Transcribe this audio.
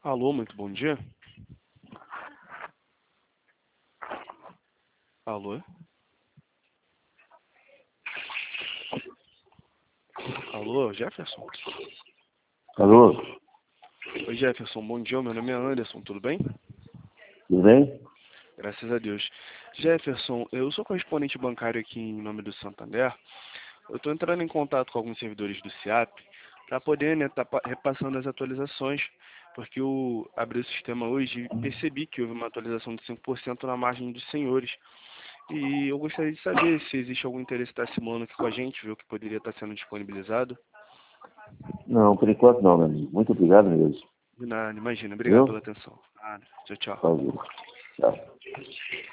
Alô, muito bom dia. Alô? Alô, Jefferson? Alô, Oi, Jefferson, bom dia. Meu nome é Anderson, tudo bem? tudo bem? Graças a Deus. Jefferson, eu sou correspondente bancário aqui em nome do Santander. Eu estou entrando em contato com alguns servidores do SIAP para poder estar repassando as atualizações, porque eu abri o sistema hoje e percebi que houve uma atualização de 5% na margem dos senhores. E eu gostaria de saber se existe algum interesse estar simulando aqui com a gente, ver o que poderia estar sendo disponibilizado. Não, por enquanto não, meu amigo. Muito obrigado mesmo. De nada, imagina. Obrigado Viu? pela atenção. Tchau, tchau. Valeu. Tchau.